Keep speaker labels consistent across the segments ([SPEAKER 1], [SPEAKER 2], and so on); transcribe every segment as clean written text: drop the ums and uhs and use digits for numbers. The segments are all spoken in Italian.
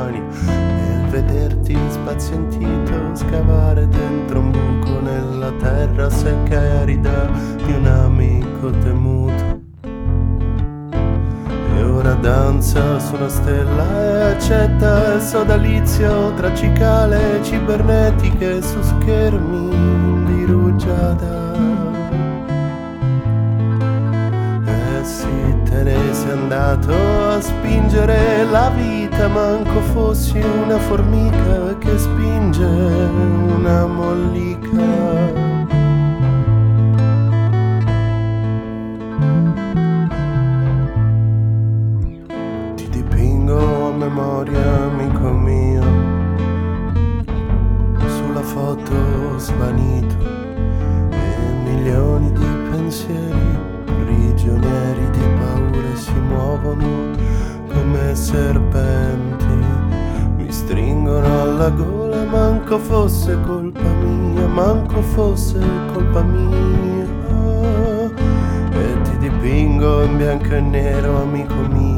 [SPEAKER 1] mani, nel vederti spazientito scavare dentro un buco nella terra secca e arida di un amico temuto. E ora danza su una stella e accetta il sodalizio tra cicale cibernetiche su schermi di rugiada. E sì, te ne sei andato a spingere la vita, manco fossi una formica che spinge una mollica. Memoria, amico mio, sulla foto svanito, e milioni di pensieri prigionieri di paure si muovono come serpenti, mi stringono alla gola, manco fosse colpa mia, manco fosse colpa mia. E ti dipingo in bianco e nero, amico mio,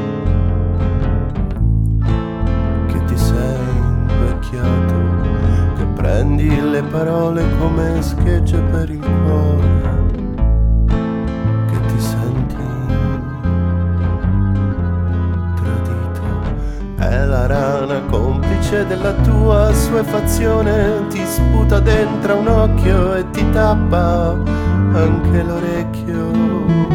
[SPEAKER 1] che prendi le parole come schegge per il cuore, che ti senti tradito. È la rana complice della tua assuefazione, ti sputa dentro un occhio e ti tappa anche l'orecchio.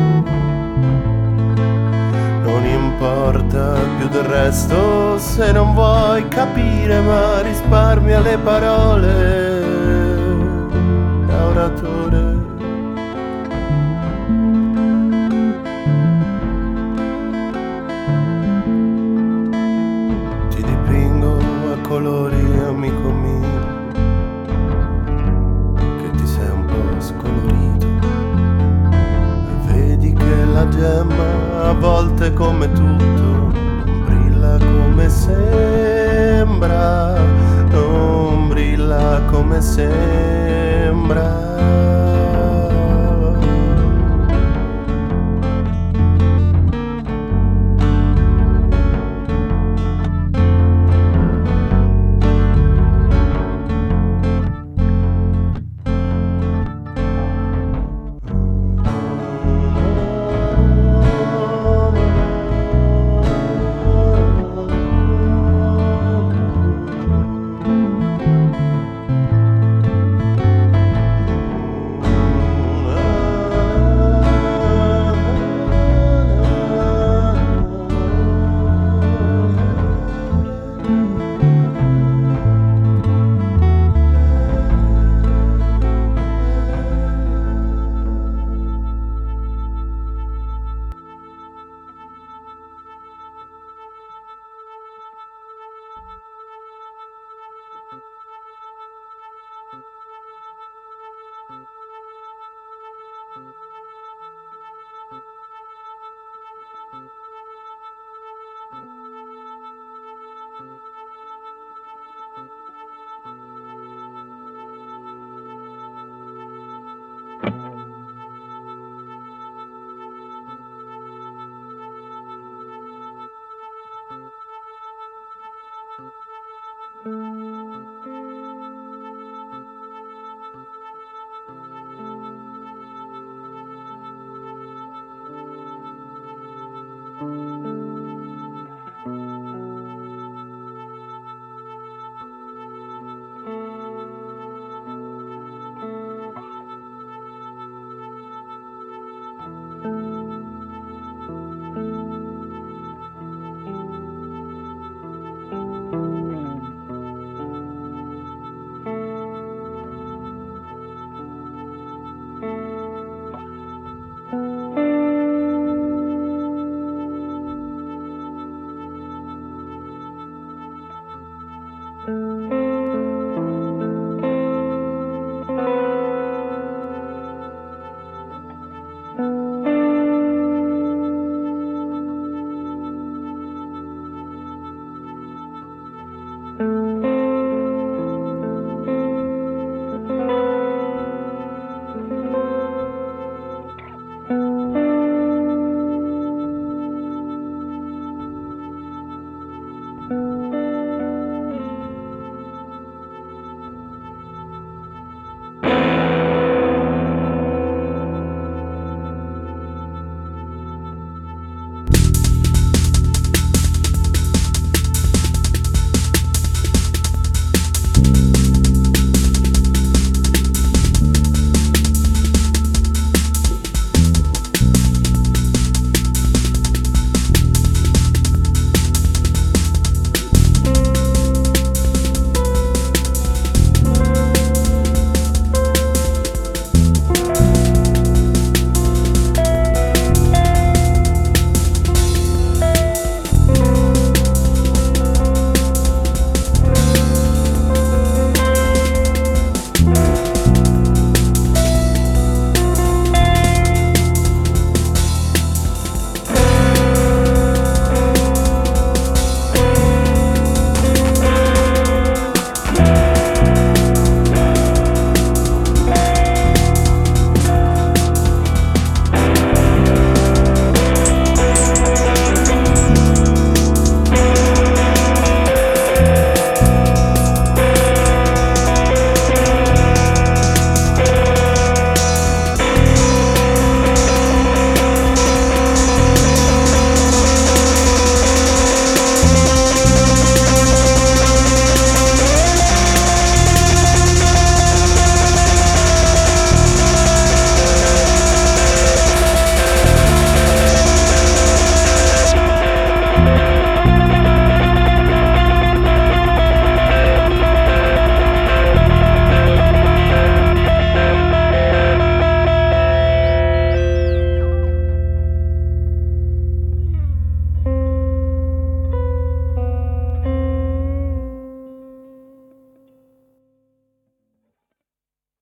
[SPEAKER 1] Non importa più del resto se non vuoi capire, ma risparmia le parole da oratore. Ti dipingo a colori, amico mio, che ti sei un po' scolorito. Vedi che la gemma a volte come tutto non brilla come sembra, non brilla come sembra.